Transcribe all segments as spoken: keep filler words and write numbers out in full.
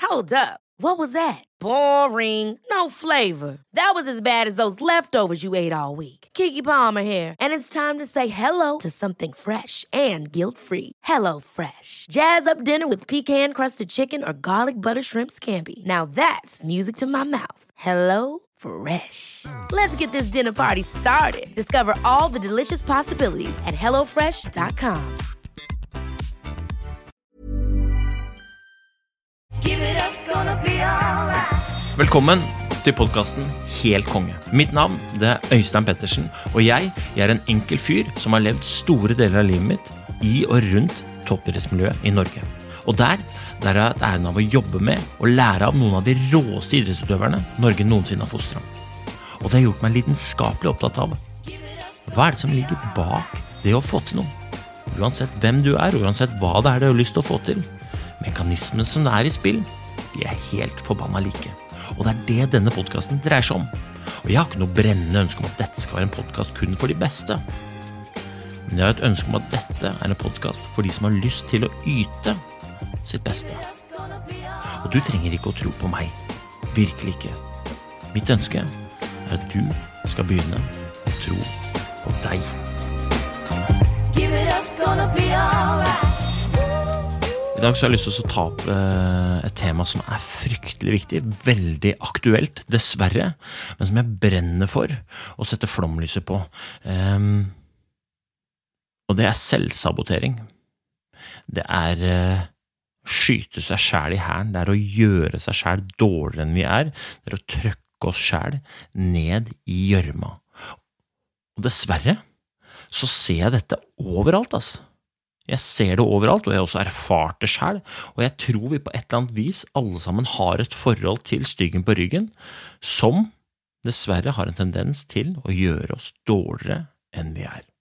Hold up. What was that? Boring. No flavor. That was as bad as those leftovers you ate all week. Keke Palmer here, and it's time to say hello to something fresh and guilt-free. Hello Fresh. Jazz up dinner with pecan-crusted chicken or garlic butter shrimp scampi. Now that's music to my mouth. Hello Fresh. Let's get this dinner party started. Discover all the delicious possibilities at hello fresh dot com. Give it up, gonna be alright. Velkommen til podcasten Helt Konge. Mitt navn, det er Øystein Pettersen, og jeg, jeg er en enkel fyr som har levd store deler av livet mitt i og rundt toppidrettsmiljøet i Norge. Og der, der er jeg æren av å jobbe med og lære av noen av de råeste idrettsutøverne Norge noensinne har fostret. Og det har gjort meg lidenskapelig opptatt av. Hva er det som ligger bak det å få til noe? Uansett hvem du er, uansett hva det er du har lyst til å få til. Mekanismen som det er i spill, de er helt forbanna like. Og det er det denne podcasten dreier seg om. Og jeg har ikke noe brennende ønske om at dette skal være en podcast kun for de beste. Men jeg har et ønske om at dette er en podcast for de som har lyst til å yte sitt beste. Og du trenger ikke å tro på meg. Virkelig ikke. Mitt ønske er at du skal begynne å tro på deg. Give it up, gonna be alright. I dag så har jeg lyst til å ta opp et tema som er fryktelig viktig, veldig aktuelt, dessverre, men som jeg brenner for å sette flomlyset på. Um, og det er selvsabotering. Det er uh, skyte seg selv i hæren, det er å gjøre seg selv dårligere enn vi er, det er å trykke oss selv ned i gjørma. Og dessverre så ser jeg dette overalt, altså. Jeg ser det overalt, og jeg har også erfart det selv, og jeg tror vi på et eller annet vis alle sammen har et forhold til styggen på ryggen, som dessverre har en tendens til å gjøre oss dårligere enn vi er.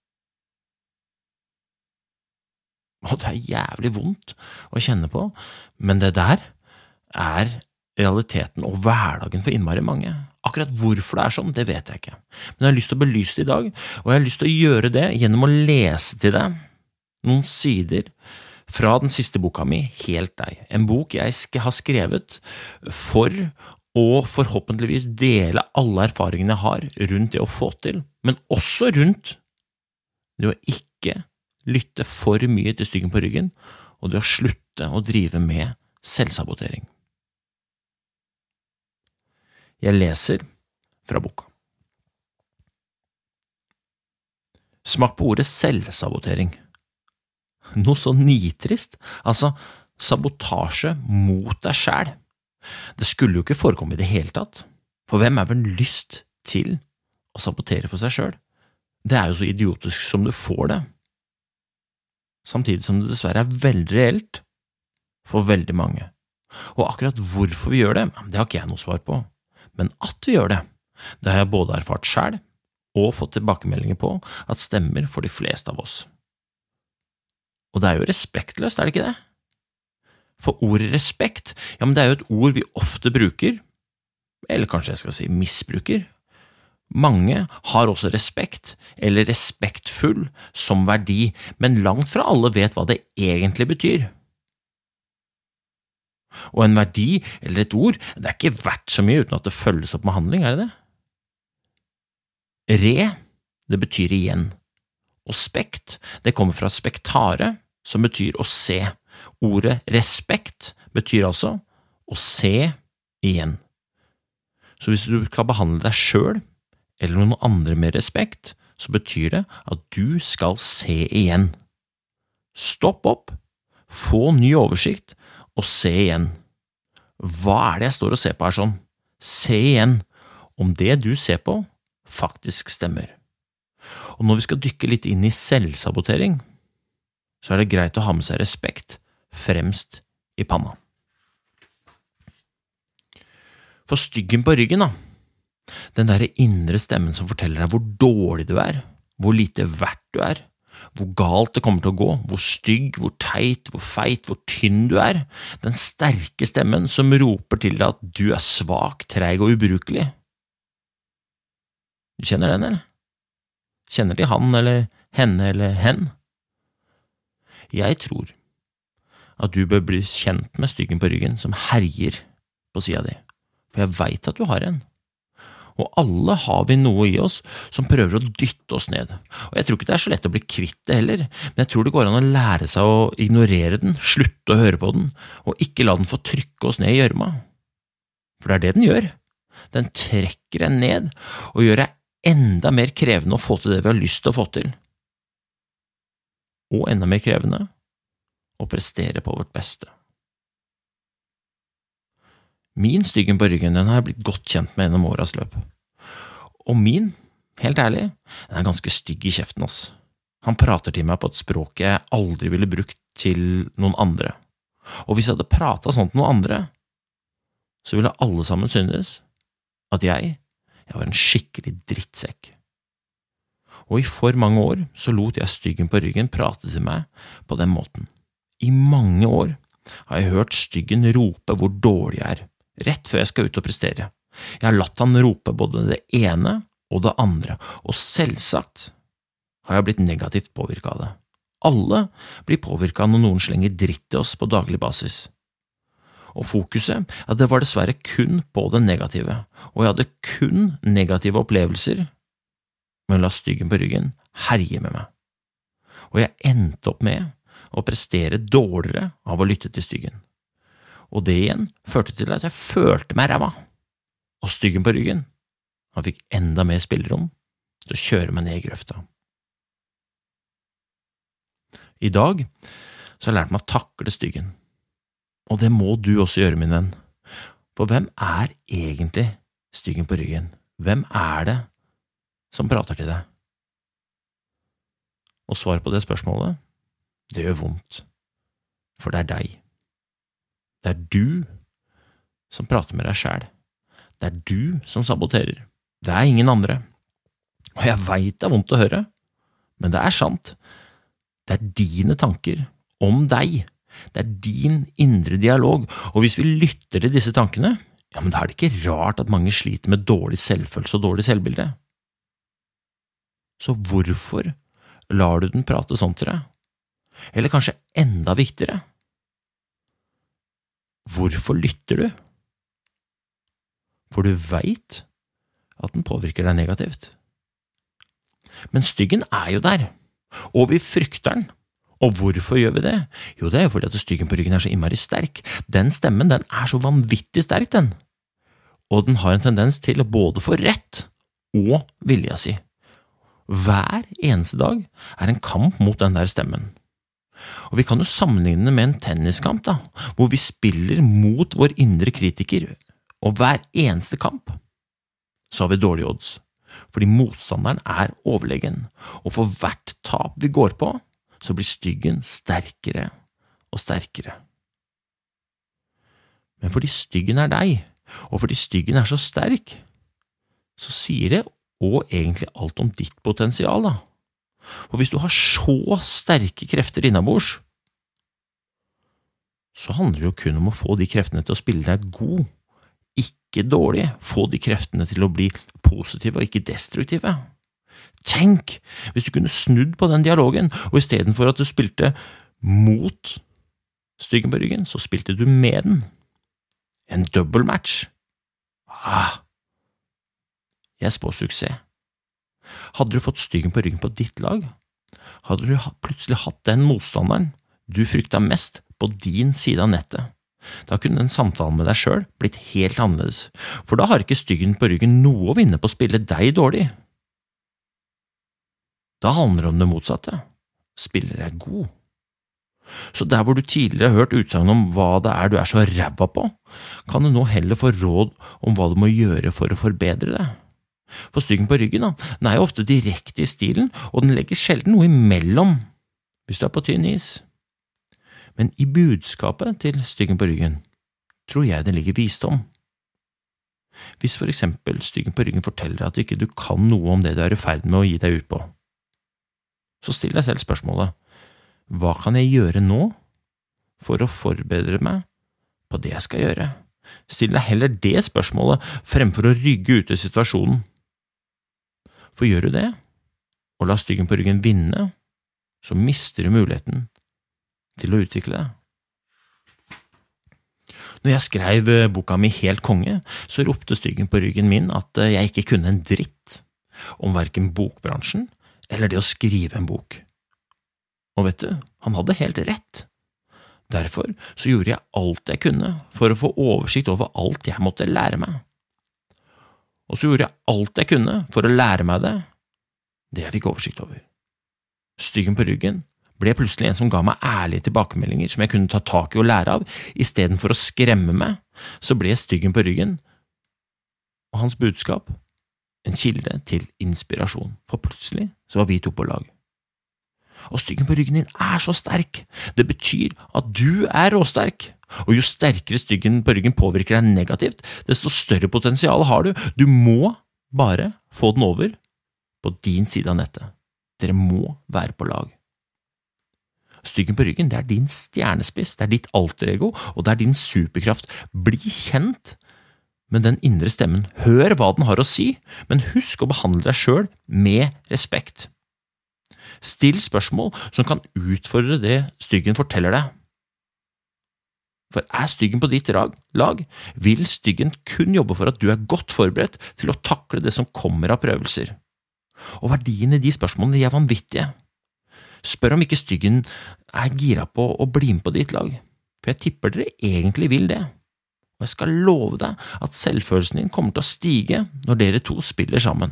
Og det er jævlig vondt å kjenne på, men det der er realiteten og hverdagen for innmari mange. Akkurat hvorfor det er sånn, det vet jeg ikke. Men jeg har lyst til å belyse det i dag, og jeg har lyst til å gjøre det gjennom å lese til deg noen sider fra den siste boka mi, Helt deg. En bok jeg har skrevet for å forhåpentligvis dele alle erfaringene jeg har rundt det å få til, men også rundt det å ikke lytte for mye til styggen på ryggen, og det å slutte å drive med selvsabotering. Jeg leser fra boka. Smak på ordet selvsabotering. Noe så nitrist, altså sabotasje mot deg selv. Det skulle jo ikke forekomme i det hele tatt, for hvem er vel lyst til å sabotere for seg selv? Det er jo så idiotisk som du får det, samtidig som det dessverre er veldig reelt for veldig mange. Og akkurat hvorfor vi gjør det, det har ikke jeg noe svar på, men at vi gjør det, det har jeg både erfart selv og fått tilbakemeldinger på at stemmer for de fleste av oss. Og det er jo respektløst, er det ikke det? For ordet respekt, ja, men det er jo et ord vi ofte bruker, eller kanskje jeg skal si misbruker. Mange har også respekt, eller respektfull, som verdi, men langt fra alle vet hva det egentlig betyr. Og en verdi, eller et ord, det er ikke verdt så mye uten at det følges opp med handling, er det det? Re, det betyr igjen. Og spekt, det kommer fra spektare, som betyr å se. Ordet respekt betyr altså å se igjen. Så hvis du skal behandle deg selv, eller noen andre med respekt, så betyr det at du skal se igjen. Stopp opp, få ny oversikt, og se igjen. Hva er det jeg står og ser på her sånn? Se igjen om det du ser på faktisk stemmer. Og når vi skal dykke litt inn i selvsabotering, så er det greit å ha med seg respekt fremst i panna. For styggen på ryggen, da, den der indre stemmen som forteller deg hvor dårlig du er, hvor lite verdt du er, hvor galt det kommer til å gå, hvor stygg, hvor teit, hvor feit, hvor tynn du er, den sterke stemmen som roper til deg at du er svak, treig og ubrukelig. Du kjenner den, eller? Kjenner de han eller henne eller hen? Jeg tror at du bør bli kjent med styggen på ryggen som herjer på siden din, for jeg vet at du har en. Og alle har vi noe i oss som prøver å dytte oss ned. Og jeg tror ikke det er så lett å bli kvitt det heller, men jeg tror det går an å lære seg å ignorere den, slutte å høre på den, og ikke la den få trykke oss ned i gjørma. For det er det den gjør. Den trekker en ned og gjør deg enda mer krevende å få til det vi har lyst til å få til. Og enda mer krevende å prestere på vårt beste. Min styggen på ryggen, den har jeg blitt godt kjent med gjennom åras løp. Og min, helt ærlig, den er ganske stygg i kjeften oss. Han prater til meg på et språk jeg aldri ville brukt til noen andre. Og hvis jeg hadde pratet sånn til noen andre, så ville alle sammen synes at jeg, jeg var en skikkelig drittsekk. Og i for mange år så lot jeg styggen på ryggen prate til meg på den måten. I mange år har jeg hørt styggen rope hvor dårlig jeg er, rett før jeg skal ut og prestere. Jeg har latt han rope både det ene og det andre, og selvsagt har jeg blitt negativt påvirket av det. Alle blir påvirket når noen slenger dritt til oss på daglig basis. Og fokuset, ja, det var dessverre kun på det negative, og jeg hadde kun negative opplevelser med å la styggen på ryggen herje med meg. Og jeg endte opp med å prestere dårligere av å lytte til styggen. Og det igjen førte til at jeg følte meg ræva, og styggen på ryggen, han fikk enda mer spillerom til å kjøre meg ned i grøfta. I dag så har jeg lært meg å takle styggen, og det må du også gjøre, min venn. For hvem er egentlig styggen på ryggen? Hvem er det som prater til deg? Og svar på det spørsmålet, det gjør vondt, for det er deg. Det er du som prater med deg selv. Det er du som saboterer. Det er ingen andre. Og jeg vet det er vondt å høre, men det er sant. Det er dine tanker om deg. Det er din indre dialog, og hvis vi lytter til disse tankene, ja, men da er det ikke rart at mange sliter med dårlig selvfølelse og dårlig selvbilde. Så hvorfor lar du den prate sånn til deg? Eller kanskje enda viktigere, hvorfor lytter du? For du vet at den påvirker deg negativt. Men styggen er jo der, og vi frykter den. Og hvorfor gjør vi det? Jo, det er jo fordi at styggen på ryggen er så innmari sterk. Den stemmen, den er så vanvittig sterk, den. Og den har en tendens til å både få rett og vilja si. Hver eneste dag er en kamp mot den der stemmen. Og vi kan jo sammenligne med en tenniskamp da, hvor vi spiller mot vår indre kritiker, og hver eneste kamp så har vi dårlige odds, fordi motstanderen er overlegen, og for hvert tap vi går på, så blir styggen sterkere og sterkere. Men fordi styggen er deg, og fordi styggen er så sterk, så sier det også egentlig alt om ditt potensial da. Og hvis du har så sterke krefter innabords, så handler det jo kun om å få de kreftene til å spille deg god, ikke dårlig, få de kreftene til å bli positive og ikke destruktive. Tenk, hvis du kunne snudd på den dialogen, og i stedet for at du spilte mot styggen på ryggen, så spilte du med den. En dobbeltmatch. Ah, jeg spår suksess. Hadde du fått styggen på ryggen på ditt lag, hadde du plutselig hatt den motstanderen du frykta mest på din side av nettet. Da kunne den samtalen med deg selv blitt helt annerledes, for da har ikke styggen på ryggen noe å vinne på å spille deg dårlig. Da handler det om det motsatte. Spiller deg god. Så der hvor du tidligere har hørt utsagn om hva det er du er så ræva på, kan du nå heller få råd om hva du må gjøre for å forbedre det. For styggen på ryggen, da, den er jo ofte direkte i stilen, og den legger sjelden noe imellom, hvis du er på tynn is. Men i budskapet til styggen på ryggen, tror jeg det ligger visdom. Hvis for eksempel styggen på ryggen forteller at ikke du kan noe om det du er i ferd med å gi deg ut på, så still deg selv spørsmålet, hva kan jeg gjøre nå for å forberede meg på det jeg skal gjøre? Still deg heller det spørsmålet fremfor å rygge ut i situasjonen. For gjør du det, og la styggen på ryggen vinne, så mister du muligheten til å utvikle det. Når jeg skrev boka mi Helt konge, så ropte styggen på ryggen min at jeg ikke kunne en dritt om hverken bokbransjen eller det å skrive en bok. Og vet du, han hadde helt rett. Derfor så gjorde jeg alt jeg kunne for å få oversikt over alt jeg måtte lære meg. Og så gjorde jeg alt jeg kunne for å lære meg det, det jeg fikk oversikt over. Styggen på ryggen ble plutselig en som ga meg ærlige tilbakemeldinger som jeg kunne ta tak i og lære av. I stedet for å skremme meg, så ble styggen på ryggen, og hans budskap, en kilde til inspirasjon. For plutselig så var vi to på lag. Og styggen på ryggen din er så sterk. Det betyr at du er råsterk. Og jo sterkere styggen på ryggen påvirker deg negativt, desto større potensial har du. Du må bare få den over på din side av nettet. Dere må være på lag. Styggen på ryggen, det er din stjernespiss, det er ditt alter ego, og det er din superkraft. Bli kjent med den indre stemmen. Hør hva den har å si, men husk å behandle deg selv med respekt. Still spørsmål som kan utfordre det styggen forteller deg. For er styggen på ditt lag, vil styggen kun jobbe for at du er godt forberedt til å takle det som kommer av prøvelser. Og verdien i de spørsmålene er vanvittige. Spør om ikke styggen er gira på å bli med på ditt lag, for jeg tipper dere egentlig vil det. Og jeg skal love deg at selvfølelsen din kommer til å stige når dere to spiller sammen.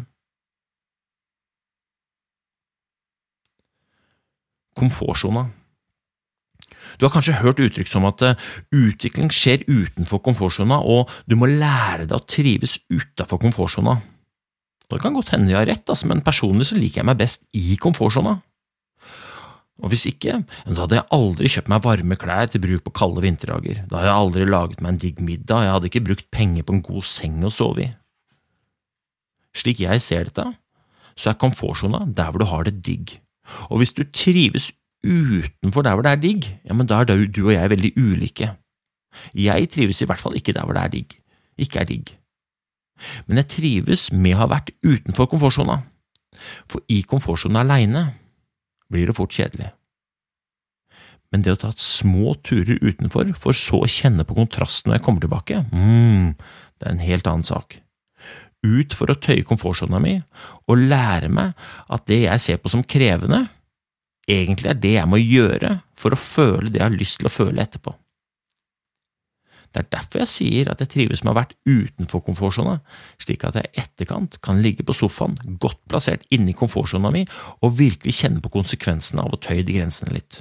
Komfortsona. Du har kanskje hørt uttrykk som at utvikling skjer utenfor komfortsona, og du må lære deg å trives utenfor komfortsona. Det kan godt hende jeg har rett, men personlig så liker jeg meg best i komfortsona. Og hvis ikke, da hadde jeg aldri kjøpt meg varme klær til bruk på kalde vinterdager. Da hadde jeg aldri laget meg en digg middag, jeg hadde ikke brukt penger på en god seng å sove i. Slik jeg ser dette, så er komfortsona der hvor du har det digg. Og hvis du trives utenfor der hvor det er digg, ja, men da er du og jeg veldig ulike. Jeg trives i hvert fall ikke der hvor det er digg, ikke er digg. Men jeg trives med å ha vært utenfor komfortsona, for i komfortsona alene blir det fort kjedelig. Men det å ta små turer utenfor, for så å kjenne på kontrasten når jeg kommer tilbake, mm, det er en helt annen sak. Ut for å tøye komfortsona mi, og lære meg at det jeg ser på som krevende, egentlig er det jeg må gjøre for å føle det jeg har lyst til å føle etterpå. Det er derfor jeg sier at jeg trives med å ha vært utenfor komfortsona, slik at jeg i etterkant kan ligge på sofaen, godt plassert inne i komfortsona mi, og virkelig kjenne på konsekvensene av å tøye de grensene litt.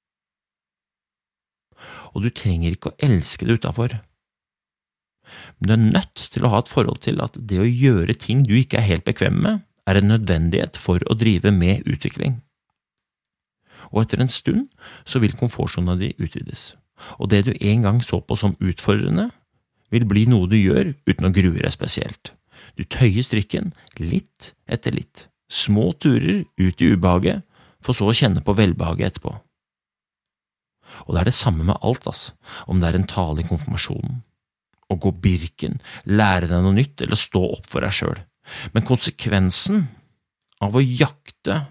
Og du trenger ikke å elske det utenfor. Men du er nødt til å ha et forhold til at det å gjøre ting du ikke er helt bekvem med, er en nødvendighet for å drive med utvikling. Og etter en stund så vil komfortsona di utvides. Og det du en gang så på som utfordrende, vil bli noe du gjør uten å grue deg spesielt. Du tøyer strikken litt etter litt, små turer ut i ubehaget, for så å kjenne på velbehaget etterpå. Og det er det samme med alt, ass, om det er en tale i konfirmasjonen, å gå birken, lære deg noe nytt eller stå opp for deg selv. Men konsekvensen av å jakte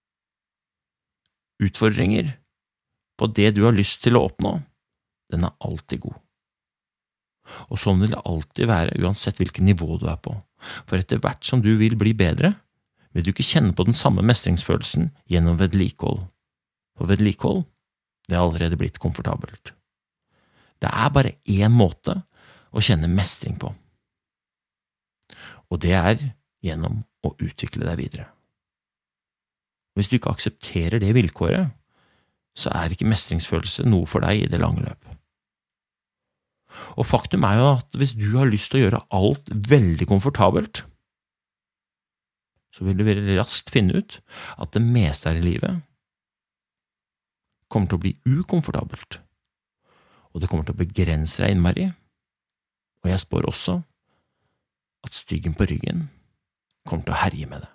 utfordringer på det du har lyst til å oppnå, den er alltid god. Og sånn vil det alltid være uansett hvilket nivå du er på, for etter hvert som du vil bli bedre, vil du ikke kjenne på den samme mestringsfølelsen gjennom vedlikehold. For vedlikehold, det er allerede blitt komfortabelt. Det er bare én måte å kjenne mestring på, og det er gjennom å utvikle deg videre. Hvis du ikke aksepterer det vilkåret, så er ikke mestringsfølelse noe for deg i det lange løp. Og faktum er jo at hvis du har lyst til å gjøre alt veldig komfortabelt, så vil du veldig raskt finne ut at det meste her i livet kommer til å bli ukomfortabelt, og det kommer til å begrense deg innmari, og jeg spår også at styggen på ryggen kommer til å herje med det.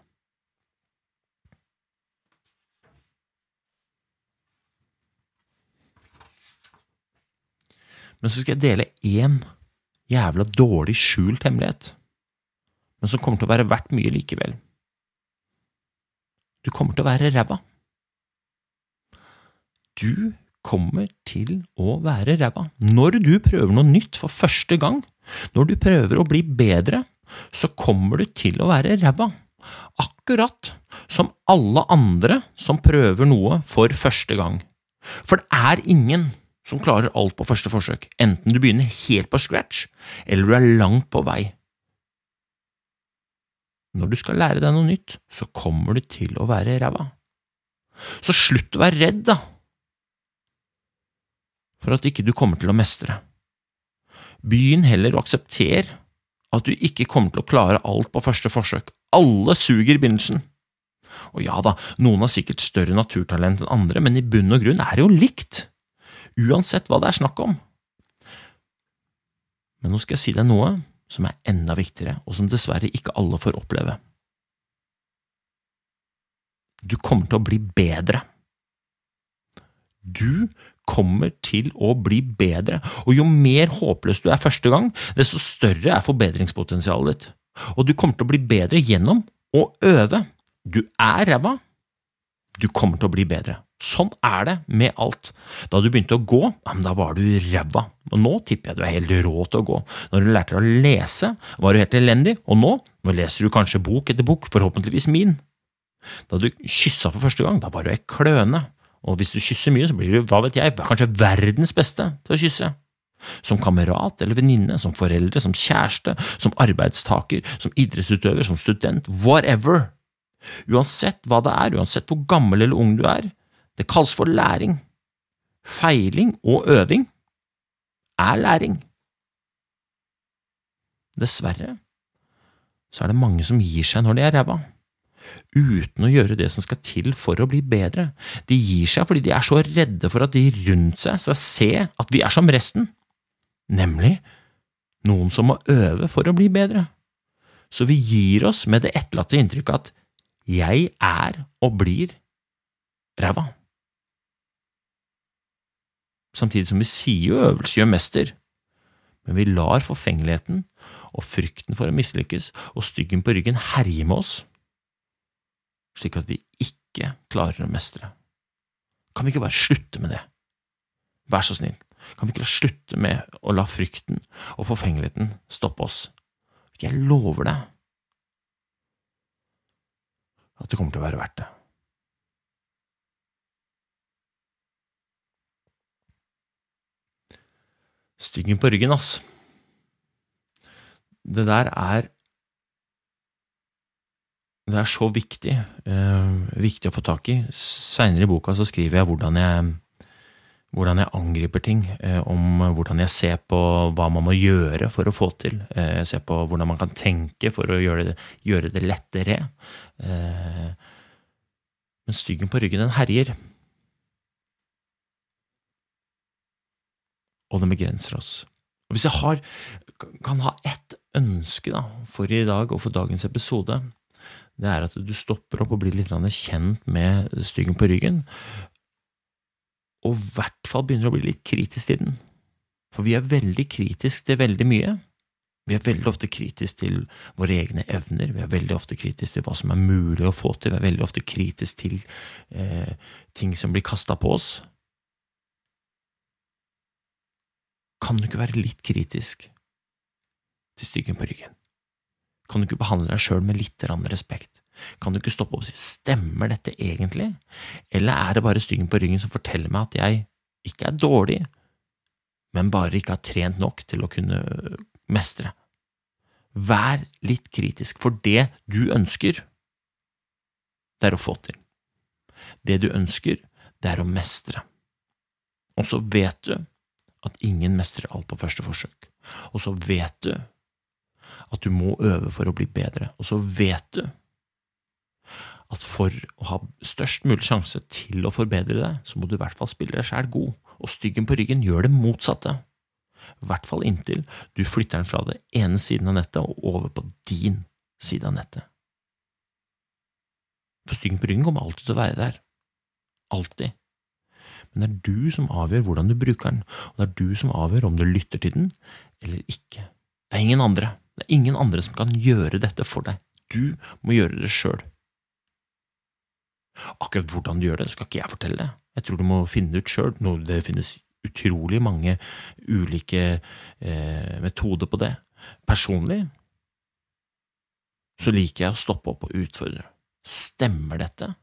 Men så skal jeg dele en jævla dårlig skjult hemmelighet, men som kommer til å være verdt mye likevel. Du kommer til å være ræva. Du kommer til å være ræva. Når du prøver noe nytt for første gang, når du prøver å bli bedre, så kommer du til å være ræva. Akkurat som alle andre som prøver noe for første gang. For det er ingen som klarer alt på første forsøk, enten du begynner helt på scratch, eller du er langt på vei. Når du skal lære deg noe nytt, så kommer du til å være ræva. Så slutt å være redd da, for at ikke du kommer til å mestre. Begynn heller å akseptere at du ikke kommer til å klare alt på første forsøk. Alle suger i begynnelsen. Og ja da, noen har sikkert større naturtalent enn andre, men i bunn og grunn er det jo likt, uansett hva det er snakk om. Men nå skal jeg si deg noe som er enda viktigere, og som dessverre ikke alle får oppleve. Du kommer til å bli bedre. Du kommer til å bli bedre, og jo mer håpløs du er første gang, desto større er forbedringspotensialet ditt. Og du kommer til å bli bedre gjennom å øve. Du er ræva, du kommer til å bli bedre. Sånn er det med alt. Da du begynte å gå, da var du ræva. Og nå tipper jeg du er helt rå til å gå. Når du lærte å lese, var du helt elendig, og nå, nå leser du kanskje bok etter bok, forhåpentligvis min. Da du kysset for første gang, da var du en kløne. Og hvis du kysser mye, så blir du, hva vet jeg, kanskje verdens beste til å kysse. Som kamerat eller venninne, som foreldre, som kjæreste, som arbeidstaker, som idrettsutøver, som student, whatever. Uansett hva det er, uansett hvor gammel eller ung du er, det kalles for læring. Feiling og øving er læring. Dessverre så er det mange som gir seg når de er ræva, uten å gjøre det som skal til for å bli bedre. De gir seg fordi de er så redde for at de rundt seg skal se at vi er som resten, nemlig noen som må øve for å bli bedre. Så vi gir oss med det etterlatte inntrykket at jeg er og blir ræva. Samtidig som vi sier jo øvelse gjør mester, men vi lar forfengeligheten og frykten for å mislykkes og styggen på ryggen herje med oss, slik at vi ikke klarer å mestre. Kan vi ikke bare slutte med det? Vær så snill. Kan vi ikke slutte med å la frykten og forfengeligheten stoppe oss? Jeg lover deg at det kommer til å være verdt det. Styggen på ryggen, ass. Det der er det er så viktig, eh, viktig å få tak i. Senere i boka så skriver jeg hvordan jeg, hvordan jeg angriper ting, eh, om hvordan jeg ser på hva man må gjøre for å få til, eh, jeg ser på hvordan man kan tenke for å gjøre det, gjøre det lettere. Eh, men styggen på ryggen, den herjer. Og den begrenser oss. Og hvis jeg har, kan ha ett ønske da, for i dag og for dagens episode, det er at du stopper opp og blir litt kjent med styggen på ryggen, og i hvert fall begynner å bli litt kritisk til den. For vi er veldig kritisk til veldig mye. Vi er veldig ofte kritisk til våre egne evner, vi er veldig ofte kritisk til hva som er mulig å få til, vi er veldig ofte kritisk til eh, ting som blir kastet på oss. Kan du ikke være litt kritisk til styggen på ryggen? Kan du ikke behandle deg selv med litt respekt? Kan du ikke stoppe opp og si, stemmer dette egentlig? Eller er det bare styggen på ryggen som forteller meg at jeg ikke er dårlig, men bare ikke har trent nok til å kunne mestre? Vær litt kritisk, for det du ønsker, det er å få til. Det du ønsker, det er å mestre. Og så vet du at ingen mestrer alt på første forsøk. Og så vet du at du må øve for å bli bedre. Og så vet du at for å ha størst mulig sjanse til å forbedre deg, så må du i hvert fall spille deg selv god. Og styggen på ryggen gjør det motsatte. I hvert fall inntil du flytter den fra det ene siden av nettet og over på din side av nettet. For styggen på ryggen kommer alltid til å være der. Alltid. Men det er du som avgjør hvordan du bruker den, og det er du som avgjør om du lytter til den eller ikke. Det er ingen andre. Det er ingen andre som kan gjøre dette for deg. Du må gjøre det selv. Akkurat hvordan du gjør det, skal ikke jeg fortelle det. Jeg tror du må finne det ut selv. Det finnes utrolig mange ulike eh, metoder på det. Personlig så liker jeg å stoppe opp og utfordre. Stemmer dette?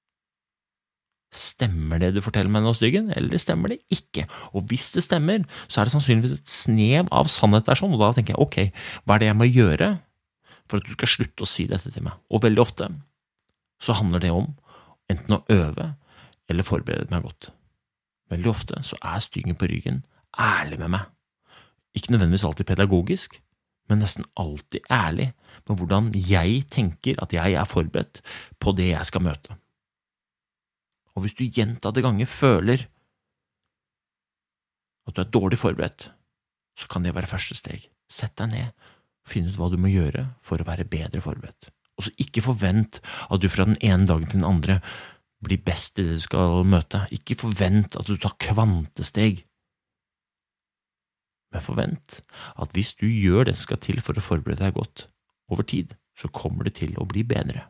Stemmer det du forteller meg nå, Styggen, eller stemmer det ikke? Og hvis det stemmer, så er det sannsynligvis et snev av sannhet der sånn, og da tenker jeg, ok, hva er det jeg må gjøre for at du skal slutte å si dette til meg? Og veldig ofte så handler det om enten å øve eller forberede meg godt. Veldig ofte så er Styggen på ryggen ærlig med meg. Ikke nødvendigvis alltid pedagogisk, men nesten alltid ærlig med hvordan jeg tenker at jeg er forberedt på det jeg skal møte. Og hvis du gjentatte ganger føler at du er dårlig forberedt, så kan det være første steg. Sett deg ned og finn ut hva du må gjøre for å være bedre forberedt. Og så ikke forvent at du fra den ene dagen til den andre blir best i det du skal møte. Ikke forvent at du tar kvantesteg. Men forvent at hvis du gjør det som skal til for å forberede deg godt over tid, så kommer det til å bli bedre.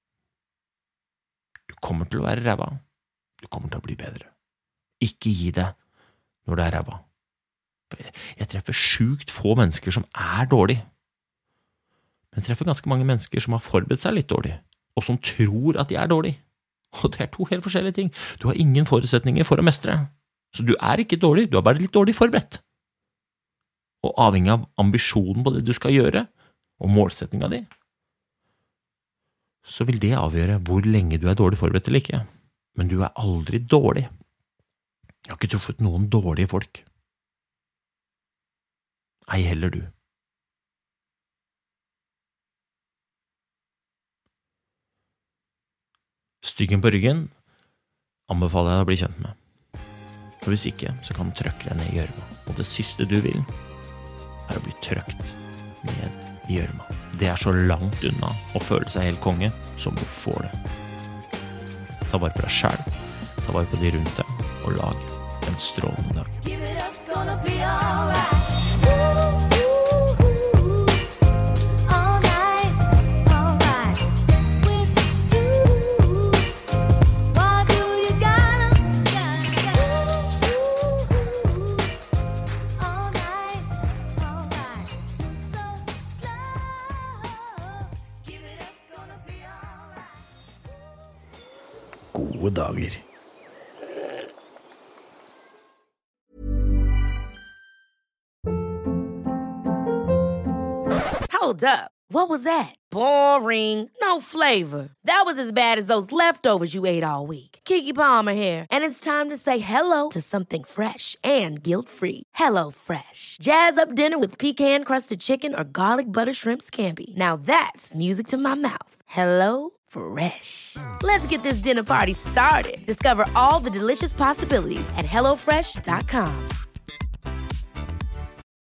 Du kommer til å være ræva. Du kommer til å bli bedre. Ikke gi det når det er ræva. Jeg treffer sjukt få mennesker som er dårlig. Men jeg treffer ganske mange mennesker som har forberedt seg litt dårlig, og som tror at de er dårlig. Og det er to helt forskjellige ting. Du har ingen forutsetninger for å mestre. Så du er ikke dårlig, du er bare litt dårlig forberedt. Og avhengig av ambisjonen på det du skal gjøre, og målsetningen din, så vil det avgjøre hvor lenge du er dårlig forberedt eller ikke. Men du er aldri dårlig. Jeg har ikke truffet noen dårlige folk. Ei heller du. Styggen på ryggen anbefaler jeg å bli kjent med. For hvis ikke, så kan du trøkke deg ned i gjørma. Og det siste du vil, er å bli trøkt ned i gjørma. Det er så langt unna å føle seg helt konge som du får det. Ta vare på deg selv, ta vare på de rundt deg, og lag en strålende dag. Give it up, gonna be alright. All night, all right. With you, why do you gotta, gotta, all night, all right. So slow. Give it up, gonna be alright. Gode dager. Hold up. What was that? Boring. No flavor. That was as bad as those leftovers you ate all week. Keke Palmer here, and it's time to say hello to something fresh and guilt-free. Hello Fresh. Jazz up dinner with pecan-crusted chicken or garlic butter shrimp scampi. Now that's music to my mouth. Hello Fresh. Let's get this dinner party started. Discover all the delicious possibilities at hello fresh dot com.